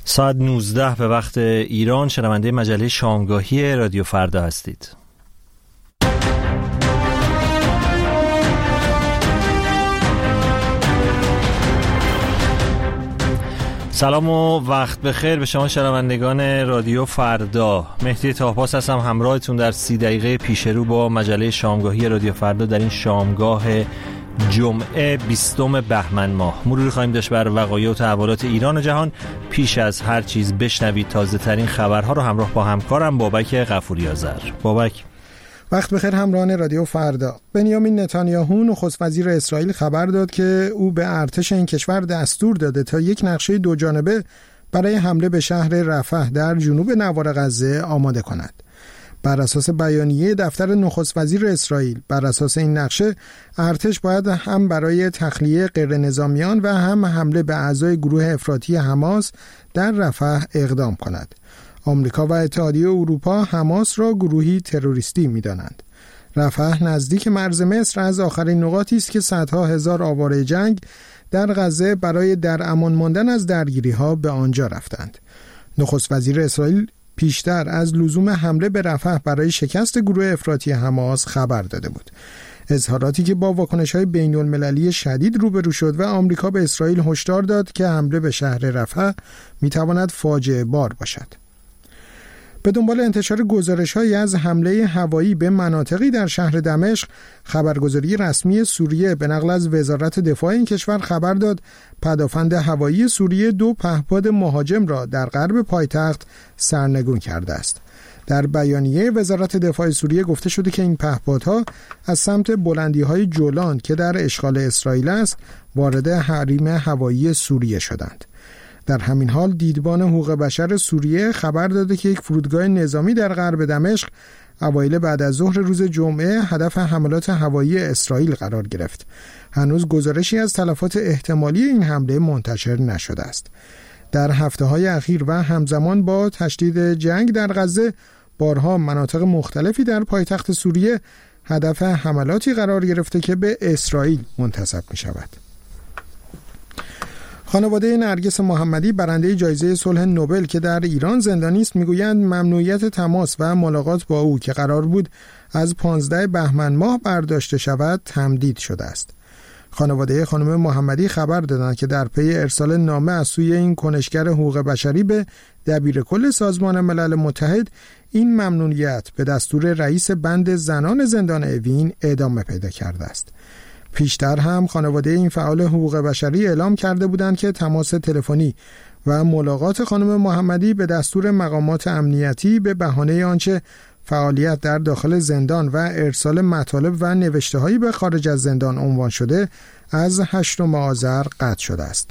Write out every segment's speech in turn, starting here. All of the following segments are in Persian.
ساعت 19 به وقت ایران شنونده مجله شامگاهی رادیو فردا هستید. سلام و وقت بخیر به شما شنوندگان رادیو فردا. مهدی طاهپاس هستم همراهتون در 30 دقیقه پیش رو با مجله شامگاهی رادیو فردا در این شامگاه جمعه 20 بهمن ماه. مروری خواهیم داشت بر وقایع و تحولات ایران و جهان. پیش از هر چیز بشنوید تازه ترین خبرها رو همراه با همکارم بابک غفوری آذر. بابک وقت بخیر همراهان رادیو فردا. بنیامین نتانیاهو نخست وزیر اسرائیل خبر داد که او به ارتش این کشور دستور داده تا یک نقشه دو جانبه برای حمله به شهر رفح در جنوب نوار غزه آماده کند. بر اساس بیانیه دفتر نخست وزیر اسرائیل، بر اساس این نقشه ارتش باید هم برای تخلیه غیر نظامیان و هم حمله به اعضای گروه افراطی حماس در رفح اقدام کند. آمریکا و اتحادیه اروپا حماس را گروهی تروریستی می‌دانند. رفح نزدیک مرز مصر از آخرین نقاطی است که صدها هزار آواره جنگ در غزه برای در امان ماندن از درگیری‌ها به آنجا رفتند. نخست وزیر اسرائیل پیشتر از لزوم حمله به رفح برای شکست گروه افراطی حماس خبر داده بود. اظهاراتی که با واکنش‌های بین‌المللی شدید روبرو شد و آمریکا به اسرائیل هشدار داد که حمله به شهر رفح می‌تواند فاجعه بار باشد. به دنبال انتشار گزارش‌هایی از حمله هوایی به مناطقی در شهر دمشق، خبرگزاری رسمی سوریه به نقل از وزارت دفاع این کشور خبر داد پدافند هوایی سوریه 2 پهپاد مهاجم را در غرب پایتخت سرنگون کرده است. در بیانیه وزارت دفاع سوریه گفته شده که این پهپادها از سمت بلندی‌های جولان که در اشغال اسرائیل است، وارد حریم هوایی سوریه شدند. در همین حال دیدبان حقوق بشر سوریه خبر داده که یک فرودگاه نظامی در غرب دمشق اوایل بعد از ظهر روز جمعه هدف حملات هوایی اسرائیل قرار گرفت. هنوز گزارشی از تلفات احتمالی این حمله منتشر نشده است. در هفته‌های اخیر و همزمان با تشدید جنگ در غزه، بارها مناطق مختلفی در پایتخت سوریه هدف حملاتی قرار گرفته که به اسرائیل منتسب می‌شود. خانواده نرگس محمدی برنده جایزه صلح نوبل که در ایران زندانی است میگویند ممنوعیت تماس و ملاقات با او که قرار بود از 15 بهمن ماه برداشته شود تمدید شده است. خانواده خانم محمدی خبر دادند که در پی ارسال نامه از سوی این کنشگر حقوق بشری به دبیرکل سازمان ملل متحد، این ممنوعیت به دستور رئیس بند زنان زندان اوین ادامه پیدا کرده است. پیشتر هم خانواده این فعال حقوق بشری اعلام کرده بودند که تماس تلفنی و ملاقات خانم محمدی به دستور مقامات امنیتی به بهانه آنچه فعالیت در داخل زندان و ارسال مطالب و نوشته‌هایی به خارج از زندان عنوان شده از 8 آذر قطع شده است.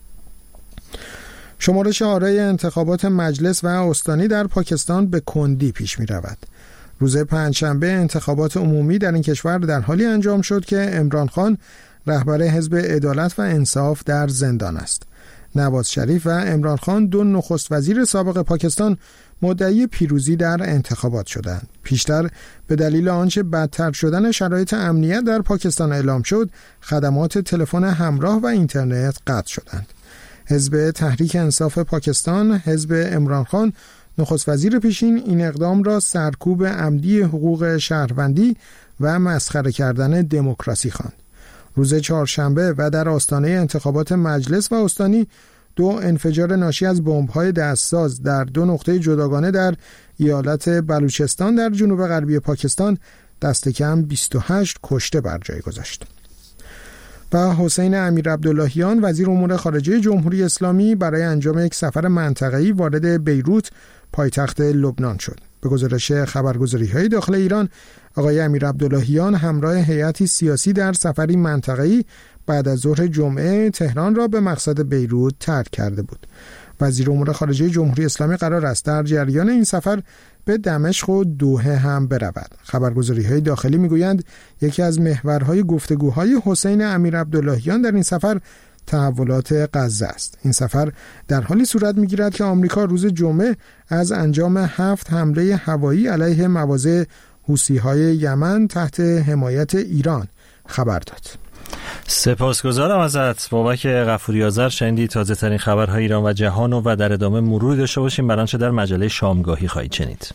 شمارش آرای انتخابات مجلس و استانی در پاکستان به کندی پیش می رود. روز پنجشنبه انتخابات عمومی در این کشور در حالی انجام شد که عمران خان رهبر حزب عدالت و انصاف در زندان است. نواز شریف و عمران خان 2 نخست وزیر سابق پاکستان مدعی پیروزی در انتخابات شدند. پیشتر به دلیل آنچه بدتر شدن شرایط امنیت در پاکستان اعلام شد، خدمات تلفن همراه و اینترنت قطع شدند. حزب تحریک انصاف پاکستان، حزب عمران خان، نخست وزیر پیشین این اقدام را سرکوب عمدی حقوق شهروندی و مسخره کردن دموکراسی خواند. روز چهارشنبه و در آستانه انتخابات مجلس و استانی 2 انفجار ناشی از بمب‌های دستساز در 2 نقطه جداگانه در ایالت بلوچستان در جنوب غربی پاکستان دست کم 28 کشته بر جای گذاشت. و حسین امیرعبداللهیان وزیر امور خارجه جمهوری اسلامی برای انجام یک سفر منطقه‌ای وارد بیروت پایتخت لبنان شد. به گزارش خبرگزاری‌های داخل ایران، آقای امیرعبداللهیان همراه هیئتی سیاسی در سفری منطقه‌ای بعد از ظهر جمعه تهران را به مقصد بیروت ترک کرده بود. وزیر امور خارجه جمهوری اسلامی قرار است در جریان این سفر به دمشق و دوحه هم برود. خبرگزاری‌های داخلی میگویند یکی از محورهای گفتگوهای حسین امیرعبداللهیان در این سفر تحولات غزه است. این سفر در حالی صورت می‌گیرد که آمریکا روز جمعه از انجام 7 حمله هوایی علیه مواضع حوثی‌های یمن تحت حمایت ایران خبر داد. سپاسگزارم ازت بابک غفوری آذر. شنیدی تازه ترین خبرهای ایران و جهان و در ادامه مرور داشته باشیم بر آنچه در مجله شامگاهی خواهید شنید.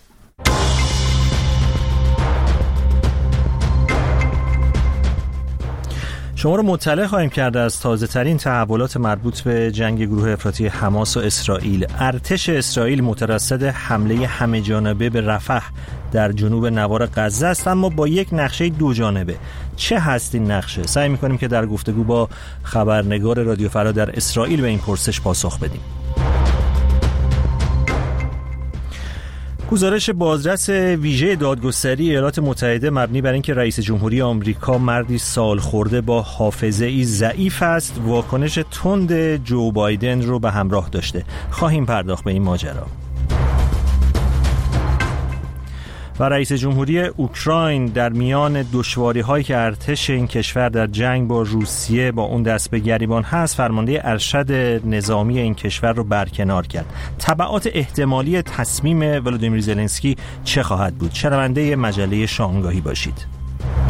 شما رو مطلع خواهیم کرد از تازه ترین تحولات مربوط به جنگ گروه افراطی حماس و اسرائیل. ارتش اسرائیل مترصد حمله همه جانبه به رفح در جنوب نوار غزه است، اما با یک نقشه دو جانبه. چه هست این نقشه؟ سعی می‌کنیم که در گفتگو با خبرنگار رادیو فردا در اسرائیل به این پرسش پاسخ بدیم. گزارش بازرس ویژه دادگستری ایالات متحده مبنی بر اینکه رئیس جمهوری آمریکا مردی سالخورده با حافظه‌ای ضعیف است، واکنش تند جو بایدن رو به همراه داشته. خواهیم پرداخت به این ماجرا. و رئیس جمهوری اوکراین در میان دشواری‌هایی که ارتش این کشور در جنگ با روسیه با اون دست به گریبان هست، فرمانده ارشد نظامی این کشور رو برکنار کرد. تبعات احتمالی تصمیم ولودیمیر زلنسکی چه خواهد بود؟ شنونده مجله شامگاهی باشید.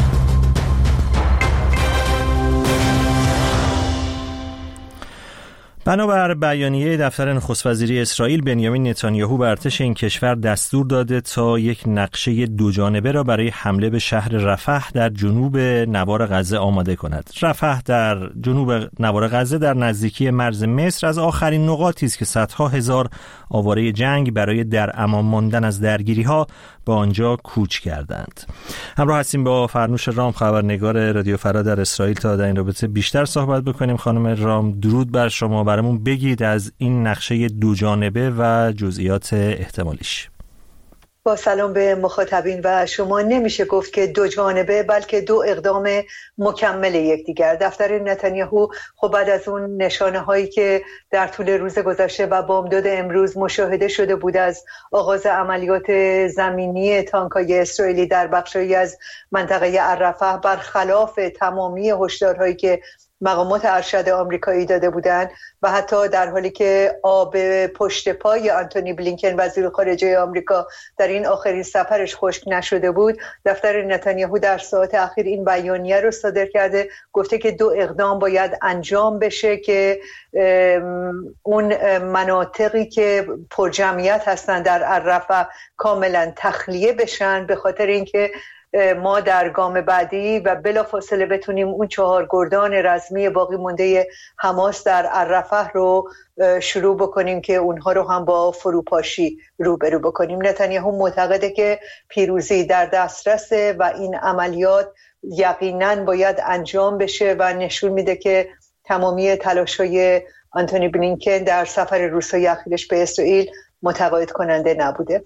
بنابر بیانیه دفتر نخست وزیری اسرائیل، بنیامین نتانیاهو به ارتش این کشور دستور داده تا یک نقشه دو جانبه را برای حمله به شهر رفح در جنوب نوار غزه آماده کند. رفح در جنوب نوار غزه در نزدیکی مرز مصر از آخرین نقاطی است که صدها هزار آواره جنگ برای در امان ماندن از درگیری‌ها به آنجا کوچ کردند. همراه هستیم با فرنوش رام، خبرنگار رادیو فردا در اسرائیل، تا در این رابطه بیشتر صحبت بکنیم. خانم رام، درود بر شما. برامون بگید از این نقشه دو جانبه و جزئیات احتمالیش. با سلام به مخاطبین و شما. نمیشه گفت که دو جانبه، بلکه دو اقدام مکمل یکدیگر. دفتر نتانیاهو خب بعد از اون نشانه هایی که در طول روز گذشته و بامداد امروز مشاهده شده بود از آغاز عملیات زمینی تانک‌های اسرائیلی در بخشی از منطقه الرفح، برخلاف تمامی هشدارهایی که مقامات ارشد آمریکایی داده بودند و حتی در حالی که آب پشت پای آنتونی بلینکن وزیر خارجه آمریکا در این آخرین سفرش خشک نشده بود، دفتر نتانیاهو در ساعات اخیر این بیانیه رو صادر کرده، گفته که دو اقدام باید انجام بشه که اون مناطقی که پرجمعیت هستن در الرفح کاملا تخلیه بشن، به خاطر اینکه ما در گام بعدی و بلافاصله بتونیم اون 4 گردان رزمی باقی مونده حماس در الرفح رو شروع بکنیم که اونها رو هم با فروپاشی روبرو بکنیم. نتانیاهو معتقده که پیروزی در دسترسه و این عملیات یقینا باید انجام بشه و نشون میده که تمامی تلاش‌های آنتونی بلینکن در سفر روزهای اخیرش به اسرائیل متقاعد کننده نبوده.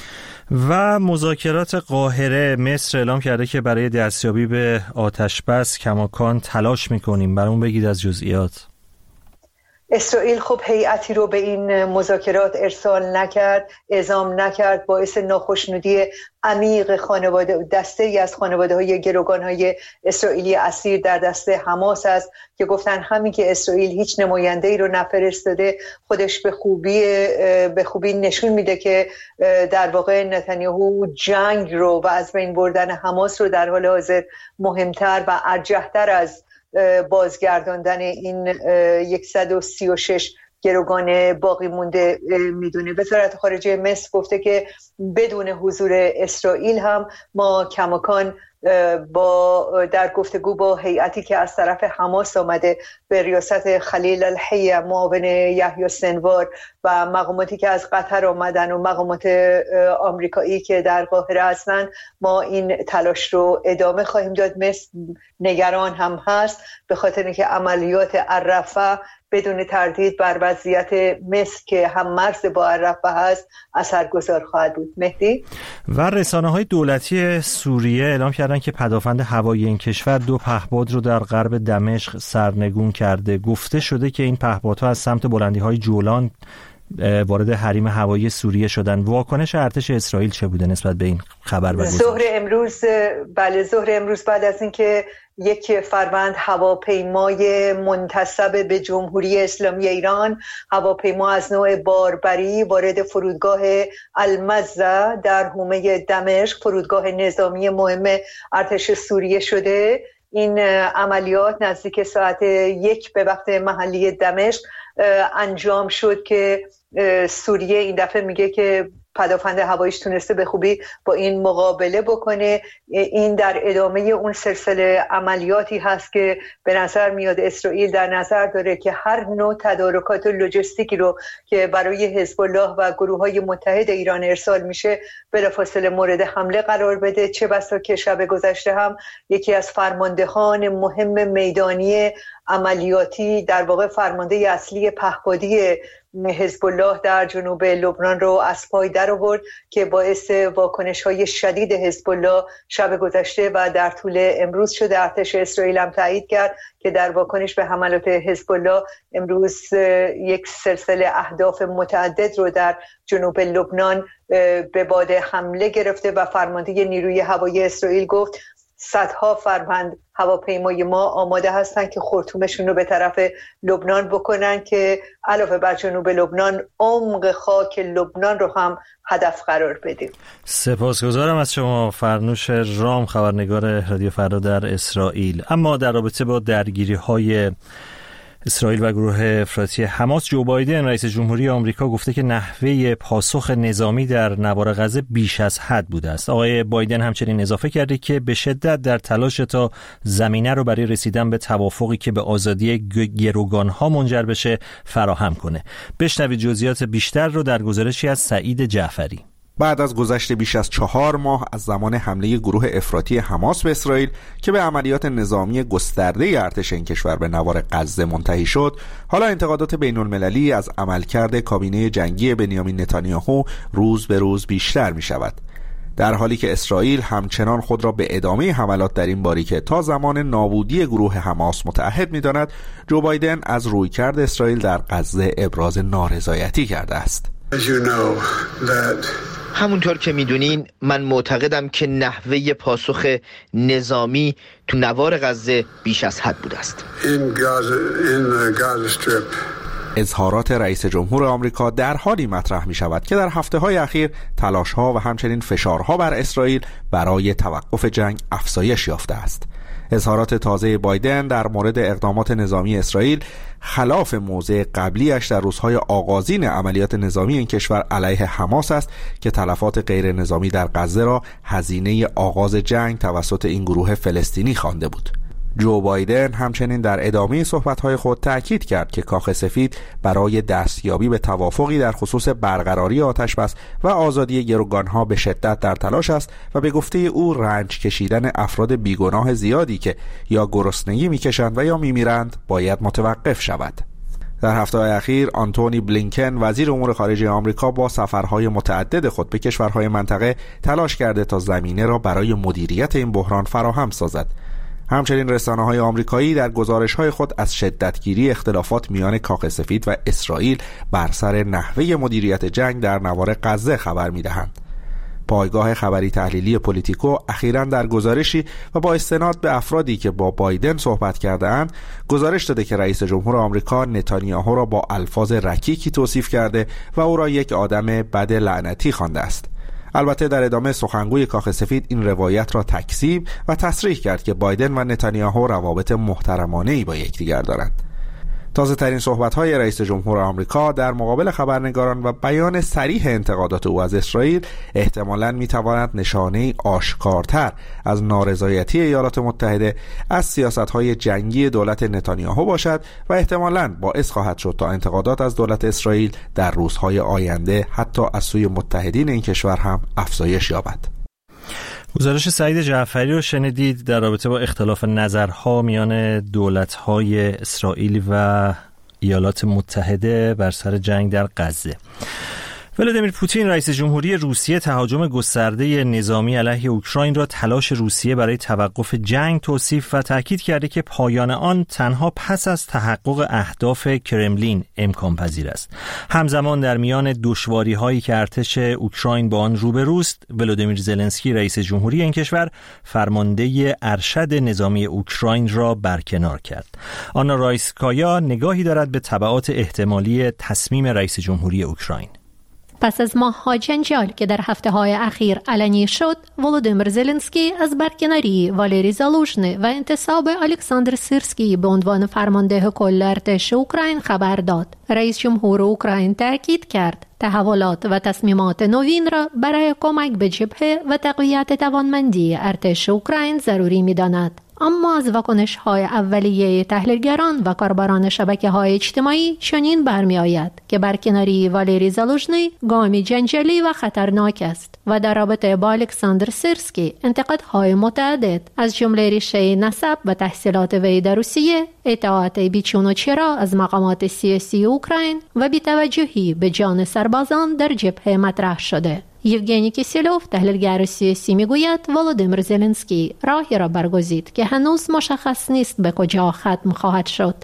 و مذاکرات قاهره، مصر اعلام کرده که برای دستیابی به آتش بس کماکان تلاش میکنیم. برامون بگید از جزئیات. اسرائیل خب هیئتی رو به این مذاکرات ارسال نکرد، اعزام نکرد، باعث ناخشنودی عمیق دسته‌ای از خانواده‌های گروگان‌های اسرائیلی اسیر در دست حماس است که گفتن همین که اسرائیل هیچ نماینده‌ای رو نفرستاده خودش به خوبی نشون میده که در واقع نتانیاهو جنگ رو و از بین بردن حماس رو در حال حاضر مهمتر و ارجح‌تر از بازگرداندن این 136 گروگان باقی مونده میدونه. وزارت خارجه مصر گفته که بدون حضور اسرائیل هم ما کماکان در گفتگو با هیئتی که از طرف حماس آمده به ریاست خلیل الحی معاون یحیی سنوار و مقاماتی که از قطر آمدن و مقامات آمریکایی که در قاهره هستن، ما این تلاش رو ادامه خواهیم داد. مصر نگران هم هست به خاطر اینکه عملیات الرفح بدون تردید بر وضعیت مصر که هم مرز با الرفح هست اثرگذار خواهد بود. مهدی؟ و رسانه‌های دولتی سوریه اعلام کردن که پدافند هوایی این کشور 2 پهپاد رو در غرب دمشق سرنگون کرده. گفته شده که این پهپادها از سمت بلندی‌های جولان وارد حریم هوایی سوریه شدن. واکنش ارتش اسرائیل چه بوده نسبت به این خبر؟ ظهر امروز بعد از اینکه 1 فروند هواپیمای منتسب به جمهوری اسلامی ایران، هواپیما از نوع باربری، وارد فرودگاه المزه در حومه دمشق، فرودگاه نظامی مهم ارتش سوریه شده، این عملیات نزدیک ساعت 1 به وقت محلی دمشق انجام شد که سوریه این دفعه میگه که پدافند هواییش تونسته به خوبی با این مقابله بکنه. این در ادامه اون سلسله عملیاتی هست که به نظر میاد اسرائیل در نظر داره که هر نوع تدارکات لوجستیکی رو که برای حزب الله و گروه‌های متحد ایران ارسال میشه بلافاصله مورد حمله قرار بده. چه بسا که شب گذشته هم یکی از فرماندهان مهم میدانی عملیاتی، در واقع فرمانده اصلی پهپادی حزب الله در جنوب لبنان رو از پای در آورد که باعث واکنش‌های شدید حزب الله شب گذشته و در طول امروز شده. ارتش اسرائیل هم تایید کرد که در واکنش به حملات حزب الله امروز یک سلسله اهداف متعدد رو در جنوب لبنان به باد حمله گرفته و فرمانده نیروی هوایی اسرائیل گفت صدها فرماند هواپیمای ما آماده هستن که خرطومشون رو به طرف لبنان بکنن که علاوه بر جنوب لبنان عمق خاک لبنان رو هم هدف قرار بدیم. سپاسگزارم از شما فرنوش رام، خبرنگار رادیو فردا در اسرائیل. اما در رابطه با درگیری‌های اسرائیل و گروه افراطی حماس، جو بایدن رئیس جمهوری آمریکا گفته که نحوه پاسخ نظامی در نوار غزه بیش از حد بوده است. آقای بایدن همچنین اضافه کرده که به شدت در تلاش تا زمینه رو برای رسیدن به توافقی که به آزادی گروگان‌ها منجر بشه فراهم کنه. بشنوید جزئیات بیشتر رو در گزارشی از سعید جعفری. بعد از گذشت بیش از 4 ماه از زمان حمله گروه افراطی حماس به اسرائیل که به عملیات نظامی گسترده ارتش این کشور به نوار غزه منتهی شد، حالا انتقادات بین المللی از عملکرد کابینه جنگی بنیامین نتانیاهو روز به روز بیشتر می شود، در حالی که اسرائیل همچنان خود را به ادامه حملات در این باریکه تا زمان نابودی گروه حماس متعهد می داند. جو بایدن از رویکرد اسرائیل در غزه ابراز نارضایتی کرده است. همونطور که میدونین من معتقدم که نحوه پاسخ نظامی تو نوار غزه بیش از حد بوده است. اظهارات رئیس جمهور آمریکا در حالی مطرح می شود که در هفته‌های اخیر تلاش‌ها و همچنین فشارها بر اسرائیل برای توقف جنگ افزایش یافته است. اظهارات تازه بایدن در مورد اقدامات نظامی اسرائیل خلاف موضع قبلیش در روزهای آغازین عملیات نظامی این کشور علیه حماس است که تلفات غیر نظامی در غزه را هزینه آغاز جنگ توسط این گروه فلسطینی خوانده بود. جو بایدن همچنین در ادامه صحبت‌های خود تأکید کرد که کاخ سفید برای دستیابی به توافقی در خصوص برقراری آتش‌بس و آزادی گروگان‌ها به شدت در تلاش است و به گفته او رنج کشیدن افراد بیگناه زیادی که یا گرسنگی می‌کشند و یا می‌میرند باید متوقف شود. در هفته‌های اخیر آنتونی بلینکن وزیر امور خارجه آمریکا با سفرهای متعدد خود به کشورهای منطقه تلاش کرده تا زمینه را برای مدیریت این بحران فراهم سازد. همچنین رسانه‌های آمریکایی در گزارش‌های خود از شدتگیری اختلافات میان کاخ سفید و اسرائیل بر سر نحوه مدیریت جنگ در نوار غزه خبر می‌دهند. پایگاه خبری تحلیلی پولیتیکو اخیراً در گزارشی و با استناد به افرادی که با بایدن صحبت کرده‌اند گزارش داده که رئیس جمهور آمریکا نتانیاهو را با الفاظ رکیکی توصیف کرده و او را یک آدم بد لعنتی خوانده است. البته در ادامه سخنگوی کاخ سفید این روایت را تکذیب و تصریح کرد که بایدن و نتانیاهو روابط محترمانه‌ای با یکدیگر دارند. تازه ترین صحبت‌های رئیس جمهور آمریکا در مقابل خبرنگاران و بیان صریح انتقادات او از اسرائیل احتمالاً می‌تواند نشانه‌ای آشکارتر از نارضایتی ایالات متحده از سیاست‌های جنگی دولت نتانیاهو باشد و احتمالاً باعث خواهد شد تا انتقادات از دولت اسرائیل در روزهای آینده حتی از سوی متحدین این کشور هم افزایش یابد. گزارش سعید جعفری رو شنیدید در رابطه با اختلاف نظرها میان دولت‌های اسرائیل و ایالات متحده بر سر جنگ در غزه. ولادیمیر پوتین رئیس جمهوری روسیه تهاجم گسترده نظامی علیه اوکراین را تلاش روسیه برای توقف جنگ توصیف و تاکید کرده که پایان آن تنها پس از تحقق اهداف کرملین امکان پذیر است. همزمان در میان دشواری‌هایی که ارتش اوکراین با آن روبروست، ولادیمیر زلنسکی رئیس جمهوری این کشور فرمانده ارشد نظامی اوکراین را برکنار کرد. آنا رایسکایا نگاهی دارد به تبعات احتمالی تصمیم رئیس جمهوری اوکراین. پس از ماه‌ها جنجال که در هفته‌های اخیر علنی شد، ولودیمیر زلنسکی از برکناری والری زالوژنی و انتصاب الکساندر سیرسکی به عنوان فرمانده کل ارتش اوکراین خبر داد. رئیس جمهور اوکراین تاکید کرد تحولات و تصمیمات نوین را برای کمک به جبهه و تقویت توانمندی ارتش اوکراین ضروری می‌داند. اما از واکنش‌های اولیه تحلیلگران و کاربران شبکه‌های اجتماعی چنین برمی‌آید که برکناری والری زالوژنی گامی جنجالی و خطرناک است و در رابطه با الکساندر سیرسکی انتقادهای متعدد از جمله ریشه نسب و تحصیلات وی در روسیه، اطاعت بیچون و چرا از مقامات سیاسی اوکراین و بی‌توجهی به جان سربازان در جبهه مطرح شده. یوگنی کیسیلوف تحلیلگر سیاسی میگوید ولودیمیر زلنسکی راهی را برگزید که هنوز مشخص نیست به کجا ختم خواهد شد.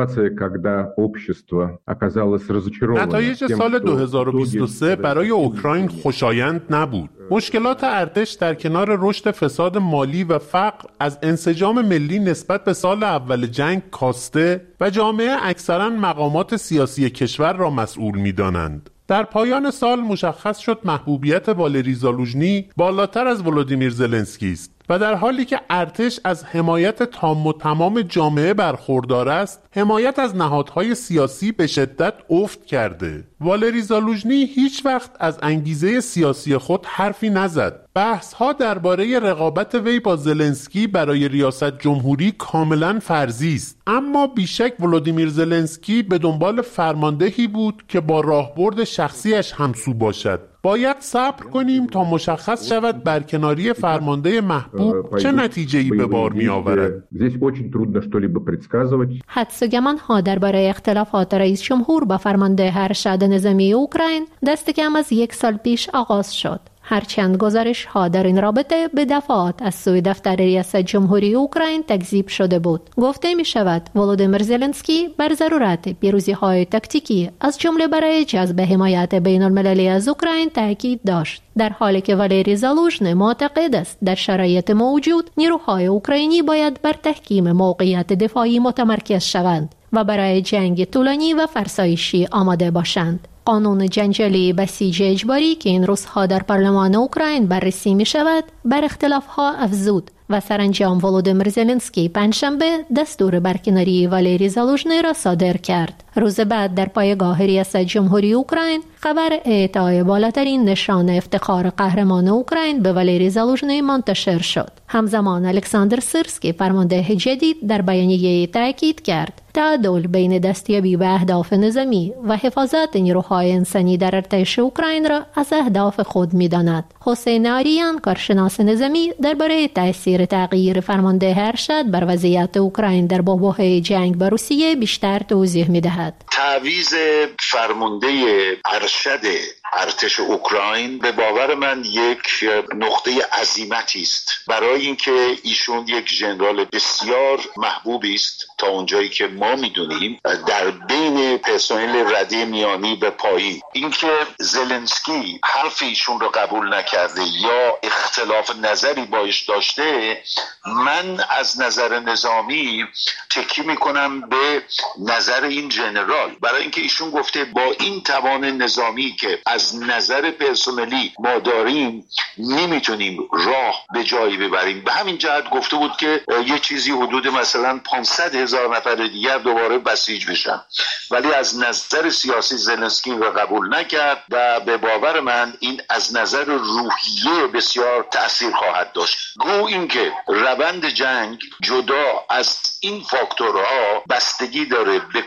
نتایج سال 2023 برای اوکراین خوشایند نبود. مشکلات ارتش در کنار رشد فساد مالی و فقر از انسجام ملی نسبت به سال اول جنگ کاسته و جامعه اکثراً مقامات سیاسی کشور را مسئول می‌دانند. در پایان سال مشخص شد محبوبیت والری زالوژنی بالاتر از ولودیمیر زلنسکی است و در حالی که ارتش از حمایت تام و تمام جامعه برخوردار است، حمایت از نهادهای سیاسی به شدت افت کرده. والری زالوژنی هیچ وقت از انگیزه سیاسی خود حرفی نزد. بحث‌ها درباره رقابت وی با زلنسکی برای ریاست جمهوری کاملا فرضی است، اما بیشک ولودیمیر زلنسکی به دنبال فرماندهی بود که با راهبرد شخصیش همسو باشد. باید صبر کنیم تا مشخص شود برکناری فرمانده محبوب چه نتیجه‌ای به بار می‌آورد. حدس و گمان‌ها درباره اختلافات رئیس جمهور با فرمانده ارشد نظامی اوکراین دست کم از 1 سال پیش آغاز شد. هرچند گزارش‌ها در این رابطه به دفعات از سوی دفتر ریاست جمهوری اوکراین تکذیب شده بود. گفته می شود ولودیمیر زلنسکی بر ضرورت پیروزی‌های تاکتیکی از جمله برای جذب حمایت بین‌المللی از اوکراین تاکید داشت، در حالی که والری زالوژنی معتقد است در شرایط موجود نیروهای اوکراینی باید بر تحکیم موقعیت دفاعی متمرکز شوند و برای جنگ طولانی و فرسایشی آماده باشند. قانون جنجالی بسیج اجباری که این روزها در پارلمان اوکراین بررسی می شود بر اختلافها افزود و سرانجام ولودیمیر زلنسکی پنجشنبه دستور برکناری والری زالوژنی را صادر کرد. روز بعد در پایگاه ریاست جمهوری اوکراین خبر اعطای بالاترین نشان افتخار قهرمان اوکراین به والری زالوژنی منتشر شد. همزمان الکساندر سیرسکی فرمانده جدید در بیانیه تاکید کرد تعادل بین دستیابی به اهداف نظامی و حفاظت نیروهای انسانی در ارتش اوکراین را از اهداف خود می‌داند. حسین آریان کارشناس نظامی درباره تأثیر تغییر فرمانده ارشد بر وضعیت اوکراین در بحبوحه جنگ با روسیه بیشتر توضیح می‌دهد. تعویض فرمانده ارشد ارتش اوکراین به باور من یک نقطه عزیمتی است برای اینکه ایشون یک ژنرال بسیار محبوبی است تا اونجایی که ما میدونیم در بین پرسنل رده میانی به پایین. اینکه زلنسکی حرف ایشون رو قبول نکرده یا اختلاف نظری باش داشته، من از نظر نظامی تکی میکنم به نظر این ژنرال، برای اینکه ایشون گفته با این توان نظامی که از نظر پرسنلی ما داریم نمیتونیم راه به جایی ببریم. به همین جهت گفته بود که یه چیزی حدود مثلا 500,000 نفر دیگر دوباره بسیج بشن، ولی از نظر سیاسی زلنسکی رو قبول نکرد و به باور من این از نظر روحیه بسیار تأثیر خواهد داشت. گو اینکه روند جنگ جدا از این فاکتورها بستگی داره به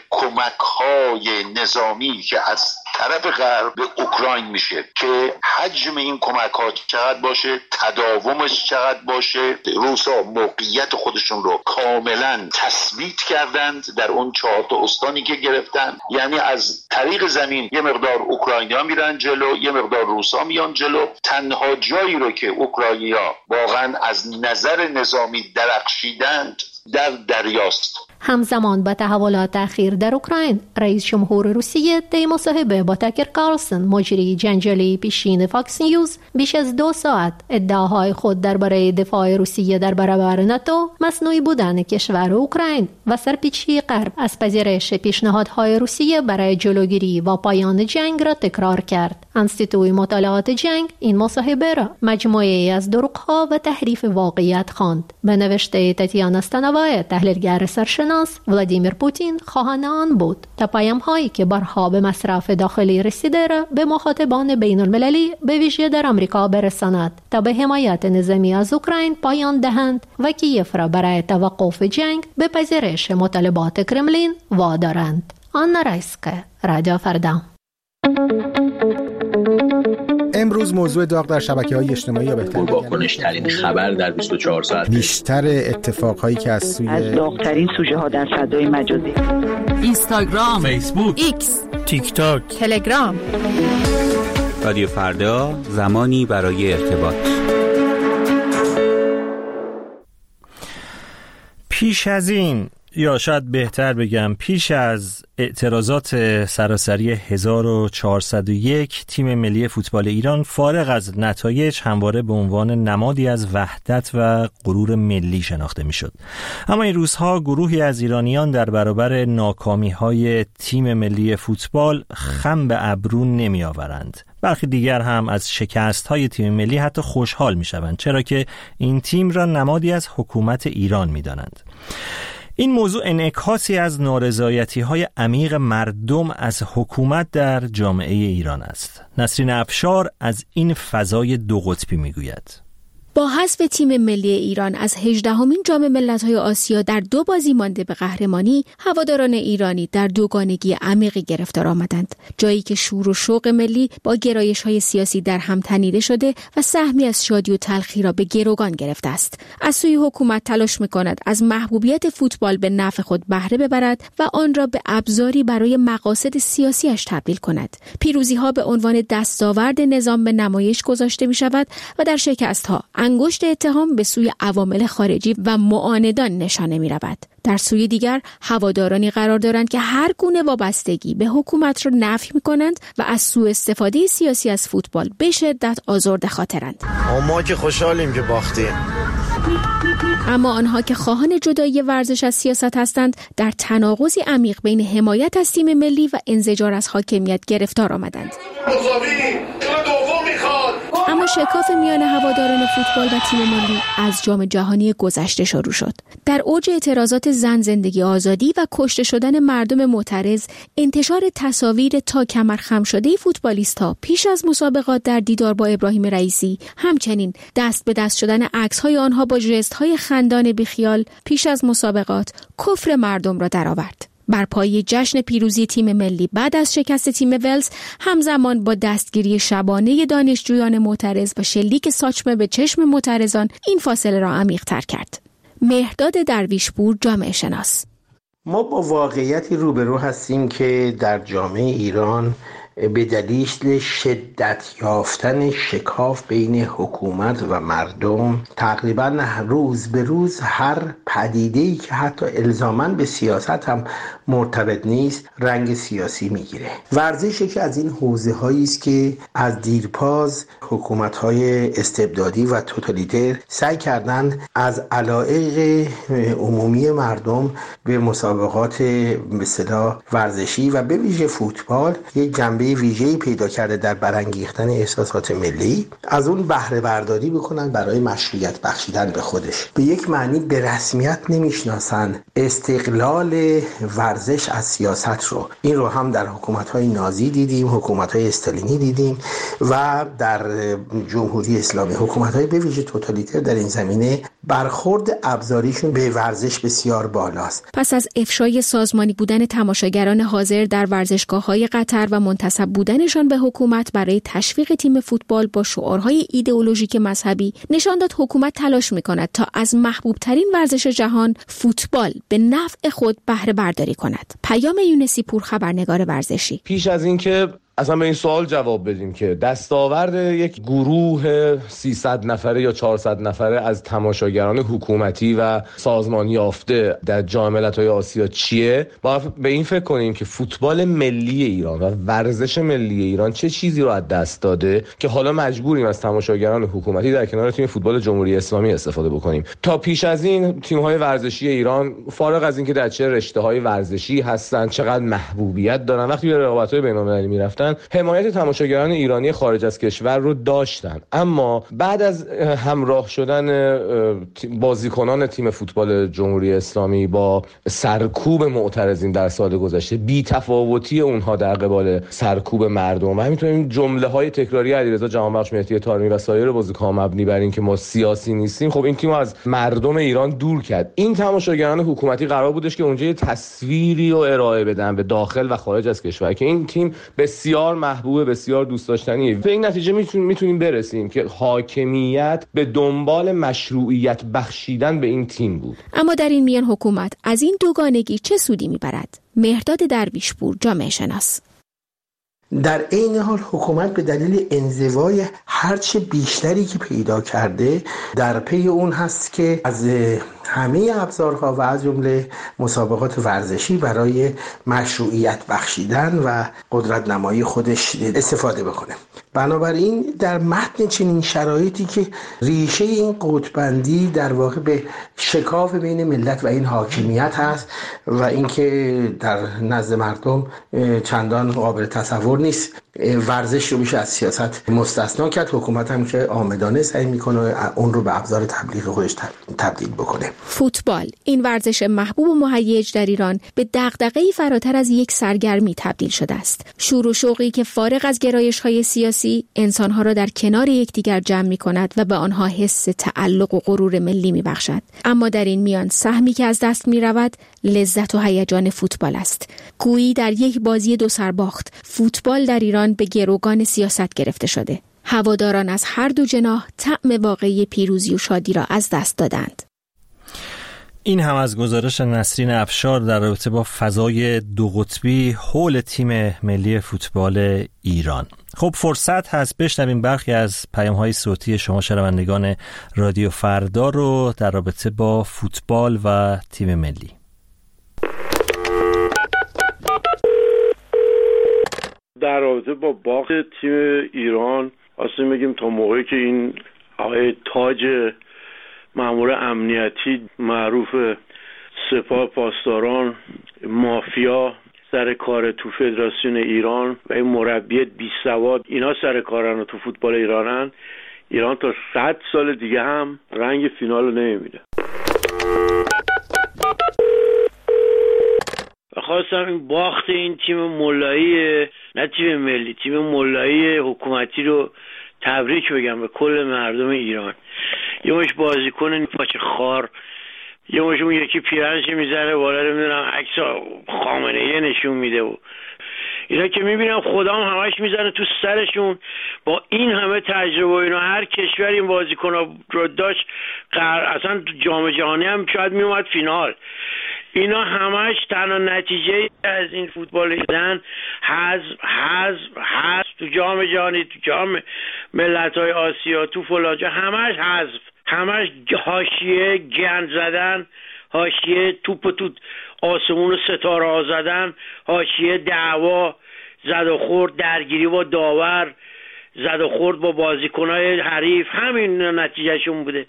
کمک‌های نظامی که از طرف غرب به اوکراین میشه که حجم این کمک‌ها چقدر باشه، تداومش چقدر باشه. روسا موقعیت خودشون رو کاملا تثبیت کردند در اون 4 تا استانی که گرفتن، یعنی از طریق زمین یه مقدار اوکراینیا میرن جلو، یه مقدار روسا میان جلو. تنها جایی رو که اوکراینیا واقعا از نظر نظامی درخشیدند در دریاست. همزمان با تحولات اخیر در اوکراین، رئیس جمهور روسیه در مصاحبه با تاکر کارلسن مجری جنجالی پیشین فاکس نیوز بیش از 2 ساعت ادعاهای خود درباره دفاع روسیه در برابر ناتو، مصنوعی بودن کشور اوکراین و سرپیچی غرب از پذیرش پیشنهادهای روسیه برای جلوگیری و پایان جنگ را تکرار کرد. انستیتوی مطالعات جنگ این مصاحبه را مجموعه‌ای از دروغ‌ها و تحریف واقعیت خواند. به نوشته تاتیانا استانوای، تحلیلگر سرشناس، ولادیمیر پوتین خواهان آن بود تا پیام‌هایی که بارها به مصرف داخلی رسیده را به مخاطبان بین‌المللی به ویژه در آمریکا برساند تا به حمایت نظامی از اوکراین پایان دهند و کیف را برای توقف جنگ به پذیرش مطالبات کرملین وادارند. آنا رایسکه، رادیو فردا. امروز موضوع داغ در شبکه‌های اجتماعی یا بهتر پرواکنش‌ترین خبر در 24 ساعت، بیشتر اتفاقهایی که از داغ‌ترین سوژه‌ها در فضای مجازی، اینستاگرام، فیسبوک، ایکس، تیک تاک، تلگرام. رادیو فردا، زمانی برای ارتباط. پیش از این، یا شاید بهتر بگم پیش از اعتراضات سراسری 1401، تیم ملی فوتبال ایران فارغ از نتایج همواره به عنوان نمادی از وحدت و غرور ملی شناخته میشد. اما این روزها گروهی از ایرانیان در برابر ناکامی‌های تیم ملی فوتبال خم به ابرو نمی آورند. برخی دیگر هم از شکست‌های تیم ملی حتی خوشحال می‌شوند، چرا که این تیم را نمادی از حکومت ایران می‌دانند. این موضوع انعکاسی از نارضایتی‌های عمیق مردم از حکومت در جامعه ایران است. نسرین افشار از این فضای دو قطبی میگوید. با حذف تیم ملی ایران از 18مین جام ملت‌های آسیا در 2 بازی مانده به قهرمانی، هواداران ایرانی در دوگانگی عمیقی گرفتار آمدند، جایی که شور و شوق ملی با گرایش‌های سیاسی در هم تنیده شده و سهمی از شادی و تلخی را به گروگان گرفته است. از سوی حکومت تلاش می‌کند از محبوبیت فوتبال به نفع خود بهره ببرد و آن را به ابزاری برای مقاصد سیاسیش تبدیل کند. پیروزی‌ها به عنوان دستاورد نظام به نمایش گذاشته می‌شود و در شکست‌ها انگشت اتهام به سوی عوامل خارجی و معاندان نشانه می رود. در سوی دیگر هوادارانی قرار دارند که هر گونه وابستگی به حکومت را نفی می کنند و از سوء استفاده سیاسی از فوتبال به شدت آزرده خاطرند. ما که خوشحالیم که باختیم. اما آنها که خواهان جدایی ورزش از سیاست هستند، در تناقضی عمیق بین حمایت از تیم ملی و انزجار از حاکمیت گرفتار آمدند. اما شکاف میان هواداران فوتبال و تیم ملی از جام جهانی گذشته شروع شد. در اوج اعتراضات زن زندگی آزادی و کشته شدن مردم معترض، انتشار تصاویر تا کمر خم شده فوتبالیست‌ها پیش از مسابقات در دیدار با ابراهیم رئیسی، همچنین دست به دست شدن عکس‌های آنها با ژست‌های خندان بیخیال پیش از مسابقات، کفر مردم را درآورد. بر پایه جشن پیروزی تیم ملی بعد از شکست تیم ولز، همزمان با دستگیری شبانه دانشجویان معترض و شلیک ساچمه به چشم معترضان، این فاصله را عمیق‌تر کرد. مهرداد درویشپور، جامعه شناس: ما با واقعیتی روبرو هستیم که در جامعه ایران به دلیل شدت یافتن شکاف بین حکومت و مردم، تقریبا روز به روز هر پدیده‌ای که حتی الزاماً به سیاست هم مرتبط نیست رنگ سیاسی میگیره. ورزش یکی از این حوزه‌هایی است که از دیرپاز حکومت‌های استبدادی و توتالیتر سعی کردند از علایق عمومی مردم به مسابقات به اصطلاح ورزشی و به ویژه فوتبال یک جنبه ویژه‌ای پیدا کرده در برانگیختن احساسات ملی، از اون بهره برداری بکنن برای مشروعیت بخشیدن به خودش. به یک معنی به رسمیت نمیشناسن استقلال ورزش از سیاست رو. این رو هم در حکومت‌های نازی دیدیم، حکومت‌های استالینی دیدیم و در جمهوری اسلامی حکومت‌های به ویژه توتالیتر در این زمینه برخورد ابزاریشون به ورزش بسیار بالاست. پس از افشای سازمانی بودن تماشاگران حاضر در ورزشگاه‌های قطر و منتسب بودنشان به حکومت برای تشویق تیم فوتبال با شعارهای ایدئولوژیک مذهبی، نشان داد حکومت تلاش می‌کند تا از محبوب‌ترین ورزش جهان، فوتبال، به نفع خود بهره برداری کند. پیام یونسی پور، خبرنگار ورزشی: پیش از اینکه اصلا به این سوال جواب بدیم که دستاورد یک گروه 300 نفره یا 400 نفره از تماشاگران حکومتی و سازمانی یافته در جام ملت‌های آسیا چیه، باید به این فکر کنیم که فوتبال ملی ایران و ورزش ملی ایران چه چیزی رو از دست داده که حالا مجبوریم از تماشاگران حکومتی در کنار تیم فوتبال جمهوری اسلامی استفاده بکنیم. تا پیش از این تیم‌های ورزشی ایران فارغ از اینکه در چه رشته‌های ورزشی هستن، چقدر محبوبیت دارن، وقتی به رقابت‌های بین‌المللی می‌رفتن حمایت تماشاگران ایرانی خارج از کشور رو داشتن. اما بعد از همراه شدن بازیکنان تیم فوتبال جمهوری اسلامی با سرکوب معترضین در سال گذشته، بی‌تفاوتی اونها در قبال سرکوب مردم و همینطور جمله‌های تکراری علیرضا جهانبخش، مهدی طارمی و سایر بازیکنان مبنی بر این که ما سیاسی نیستیم، خب این تیم از مردم ایران دور کرد. این تماشاگران حکومتی قرار بودش که اونجا یه تصویری رو ارائه بدن به داخل و خارج از کشور که این تیم بسیار محبوب، بسیار دوست داشتنیه. به این نتیجه میتونیم برسیم که حاکمیت به دنبال مشروعیت بخشیدن به این تیم بود. اما در این میان حکومت از این دوگانگی چه سودی میبرد؟ مهرداد درویشپور، جامعه شناس: در این حال حکومت به دلیل انزوای هرچه بیشتری که پیدا کرده در پی اون هست که از همه ابزارها و از جمله مسابقات ورزشی برای مشروعیت بخشیدن و قدرت نمایی خودش استفاده بکنه. بنابراین در متن چنین شرایطی که ریشه این قطب‌بندی در واقع به شکاف بین ملت و این حاکمیت هست و اینکه در نزد مردم چندان قابل تصور نیست، ورزش رو میشه از سیاست مستثنا کرد. حکومت هم که آمدانه سعی میکنه اون رو به ابزار تبلیغ خودش تبدیل بکنه. فوتبال، این ورزش محبوب و مهیج در ایران، به دغدغه‌ای فراتر از یک سرگرمی تبدیل شده است. شور و شوقی که فارغ از گرایش‌های سیاسی انسان‌ها را در کنار یکدیگر جمع می‌کند و به آنها حس تعلق و غرور ملی می‌بخشد. اما در این میان سهمی که از دست می‌رود لذت و هیجان فوتبال است. گویی در یک بازی دو سرباخت، فوتبال در ایران به گروگان سیاست گرفته شده. هواداران از هر دو جناح طعم واقعی پیروزی و شادی را از دست دادند. این هم از گزارش نسرین افشار در رابطه با فضای دو قطبی حول تیم ملی فوتبال ایران. خب فرصت هست بشنویم برخی از پیام‌های صوتی شما شنوندگان رادیو فردا رو در رابطه با فوتبال و تیم ملی. در رابطه با باخت تیم ایران اصلا میگیم تا موقعی که این آقای تاج مأمور امنیتی معروف سپاه پاسداران مافیا سر کار تو فدراسیون ایران و این مربی بی سواد اینا سر کارن و تو فوتبال ایرانن، ایران تا 100 سال دیگه هم رنگ فینال رو نمیبینه. خواستم این باخت این تیم ملایی، نه تیم ملی، تیم ملایی حکومتی رو تبریک بگم به کل مردم ایران. یه مش بازیکن پاچه خار، یه مش اون یکی پیرنش میزنه بالا، نمیدونم عکس خامنه‌ای نشون میده و اینا که میبینم خدام همش میزنه تو سرشون. با این همه تجربه اینا هر کشور این بازیکن‌ها رو داشت اصلا جام جهانی هم شاید میومد فینال. اینا همش تنها نتیجه از این فوتبال دیدن حذف تو جام جهانی، تو جام ملت‌های آسیا، تو فلاجا همش حذف، همش حاشیه گند زدن، حاشیه توپ تو آسمون ستاره زدن، حاشیه دعوا، زد و خورد، درگیری با داور، زد و خورد با بازیکن‌های حریف، همین نتیجهشون بوده.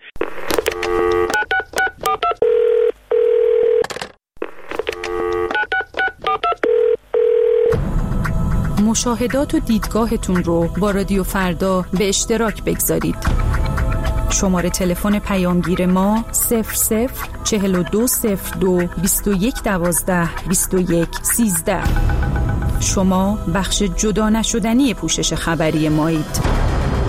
مشاهدات و دیدگاهتون رو با رادیو فردا به اشتراک بگذارید. شماره تلفن پیامگیر ما 00420221122113. شما بخش جدا نشدنی پوشش خبری مایید.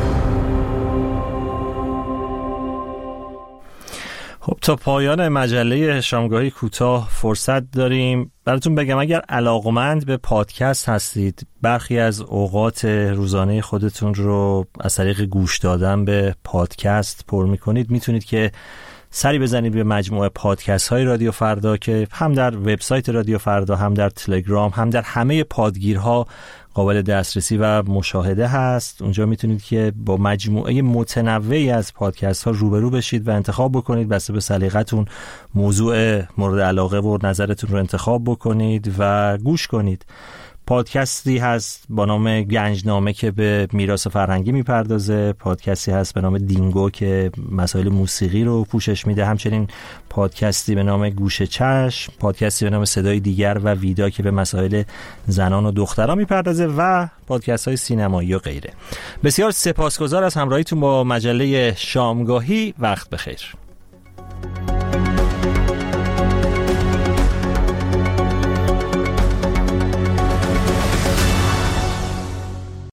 خب تا پایان مجله شامگاهی کوتاه فرصت داریم. براتون بگم اگر علاقمند به پادکست هستید، برخی از اوقات روزانه خودتون رو از طریق گوش دادن به پادکست پر میکنید، میتونید که سری بزنید به مجموعه پادکست های رادیو فردا که هم در وبسایت رادیو فردا، هم در تلگرام، هم در همه پادگیرها قابل دسترسی و مشاهده هست. اونجا میتونید که با مجموعه متنوعی از پادکست ها روبرو بشید و انتخاب بکنید، بسته به سلیقتون موضوع مورد علاقه و نظرتون رو انتخاب بکنید و گوش کنید. پادکستی هست با نام گنجنامه که به میراث فرهنگی میپردازه، پادکستی هست به نام دینگو که مسائل موسیقی رو پوشش میده، همچنین پادکستی به نام گوش چشم، پادکستی به نام صدای دیگر و ویدا که به مسائل زنان و دختران میپردازه و پادکست های سینمایی و غیره. بسیار سپاسگزار از همراهیتون با مجله شامگاهی. وقت بخیر.